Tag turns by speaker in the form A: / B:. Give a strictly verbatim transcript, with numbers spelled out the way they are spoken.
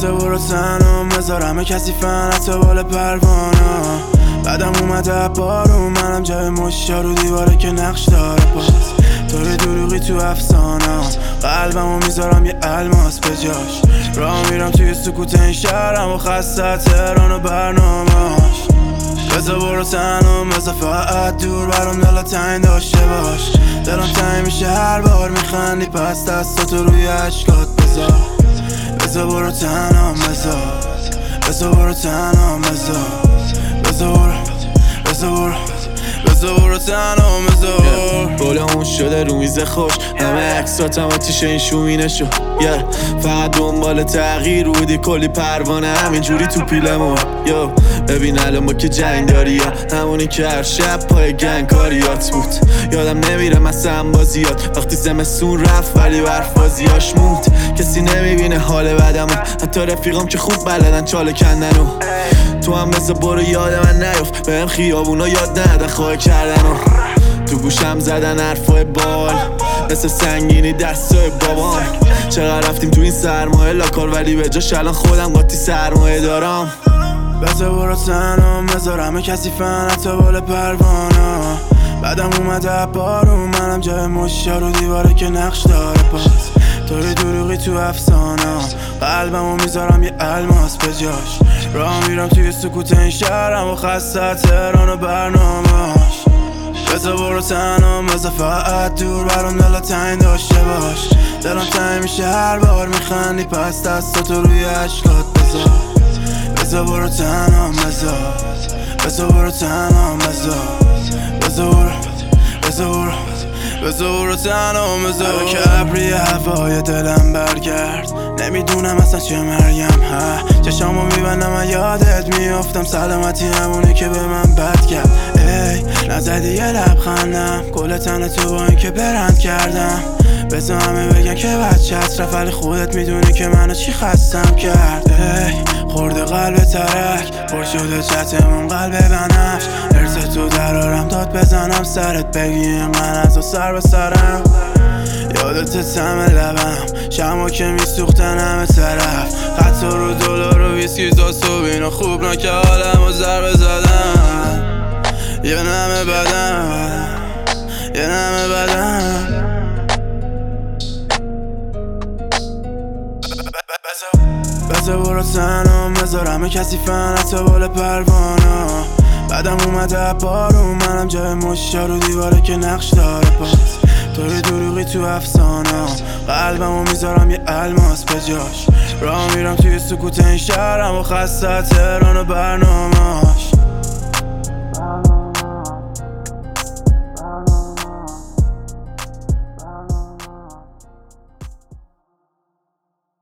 A: بذار برو تنم بذارم کسی فن حتی بال پروانه. بعدم اومده بارون منم جای مشیا رو دیواره که نقش داره پاس. توی دروغی تو افسانه قلبمو میذارم یه الماس به جاش. راه میرم توی سکوت این شهرم و خسته تهران و برنامه‌اش. بذار برو تنم بذار فقط دور برام دلت تنگ داشته باش. دلم تنگ میشه هر بار میخندی پس دستاتو روی عشقات بذار. بذار برو تنم بذار بذار برو تنم بذار بذار برو بذار برو بذار برو تنم بذار.
B: گلمون شده رو میز خوش همه عکساتم آتیشه این شومینشو yeah. فقط دنبال تغییر بودی کلی پروانه همینجوری تو پیلمون یو ببین الان ما که جنگ داری یا همونی که هر شب پای گنگ کاریات بود. یادم نمیره مثلا بازیات وقتی زمستون رفت ولی برف بازیاش موند. کسی نمیبینه حال بدمو حتی رفیقام که خوب بلدن چاله کندنو. تو هم بذار برو یاد من نیفت بهم خیابونا یاد ندن خواه کردنو. تو گوشم زدن حرفای بال مثل سنگینی دستای بابام. چقدر رفتیم تو این سرمایه لاکار ولی به جاش الان خودم قاطی سرمایه دارم.
A: بذار برو تنم بذارم کسی فن حتی بال پروانه. بعدم اومده بارون منم جای مشیا رو دیواره که نقش داره پاس. توی دروغی تو افسانه قلبمو میذارم یه الماس به جاش. راه میرم توی سکوت این شهرم و خسته تهران و برنامه‌اش. بذار برو تنم بذار فقط دور برام دلت تنگ داشته باش. دلم تنگ میشه هر بار میخندی پس دستاتو روی عشقات بذار. بذار برو تنم بذار بذار برو تنم بذار بذار برو بذار برو بذار برو تنم بذار. که ابری هوای دلم برگرد نمیدونم اصلا چه مریم ها. چشامو میبندم و یادت میافتم سلامتی همونی که به من بد کرد. ای نزدی یه لبخندم گل تن تو با این که برند کردم. بذار همه بگن که بچه اطرف ولی خودت میدونی که منو چی خستم کرد. ای خورده قلب ترک پر شده چتمون قلب بنفش. ارز تو درارم داد بزنم سرت بگی من از و سر به سرم. یادت تم لبم شما که میسوختن همه طرف. خط رو دلار و ویسکی زاستو بینا خوب نکه حالم و ضربه زدم. یه نمه بدم یه نمه بدم. بذار برو تنم بذارم کسی فن حتی بال پروانه. بعدم اومده بارون منم جای مشیا رو دیواره که نقش داره پاس. توی دروغی تو افسانه قلبمو میذارم یه الماس به جاش. راه میرم توی سکوت این شهرم و خسته تهران و برنامه‌اش.